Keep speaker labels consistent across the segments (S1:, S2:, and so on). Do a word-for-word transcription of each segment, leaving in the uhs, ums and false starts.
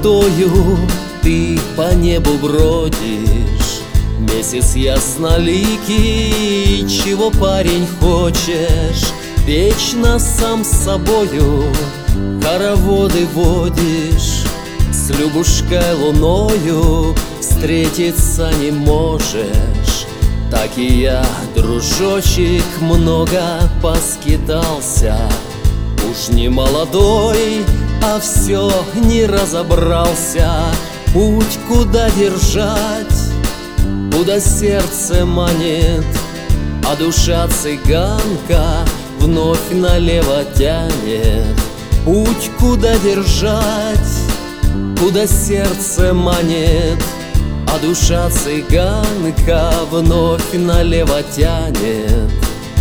S1: сиротою ты по небу бродишь. Месяц ясноликий, чего, парень, хочешь? Вечно сам с собою хороводы водишь. С Любушкой луною встретиться не можешь. Так и я, дружочек, много поскитался. Уж не молодой, а все не разобрался. Путь куда держать, куда сердце манит, а душа цыганка вновь налево тянет. Путь куда держать, куда сердце манит, а душа цыганка вновь налево тянет.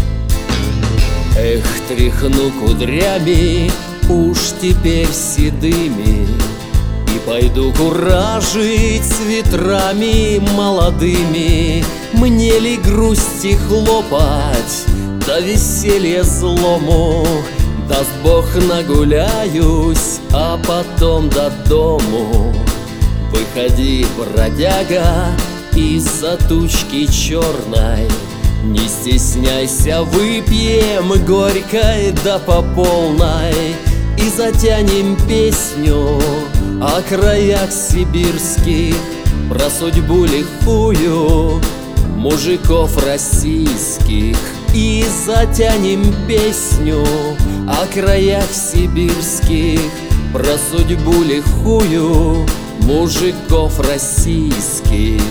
S1: Эх, тряхну кудрями, уж теперь седыми, и пойду куражить с ветрами молодыми. Мне ли грусти хлопать, да веселье злому? Даст Бог, нагуляюсь, а потом до дому. Выходи, бродяга, из-за тучки черной, не стесняйся, выпьем горькой да по полной, и затянем песню о краях сибирских, про судьбу лихую мужиков российских. И затянем песню о краях сибирских, про судьбу лихую мужиков российских.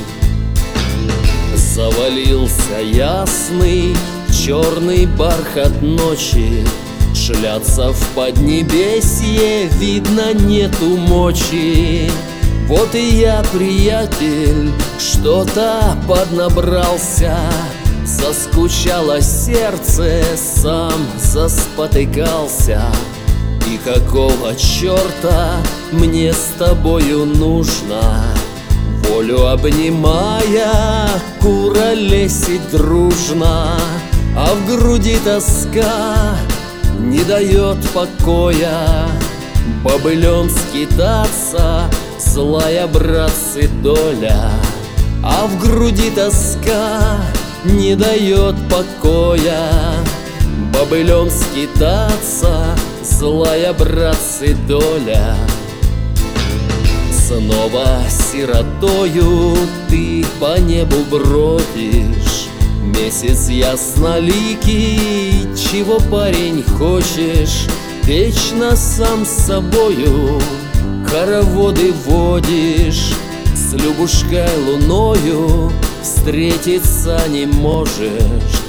S1: Завалился ясный черный бархат ночи, шляться в поднебесье, видно, нету мочи. Вот и я, приятель, что-то поднабрался. Заскучало сердце, сам заспотыкался. И какого черта мне с тобою нужно? Волю обнимая, куролесить дружно, а в груди тоска не дает покоя. Бобылем скитаться, злая, братцы, доля, а в груди тоска не дает покоя. Бобылем скитаться, злая, братцы, доля. Снова сиротою ты по небу бродишь. Месяц ясноликий, чего, парень, хочешь? Вечно сам с собою хороводы водишь. С Любушкой луною встретиться не можешь.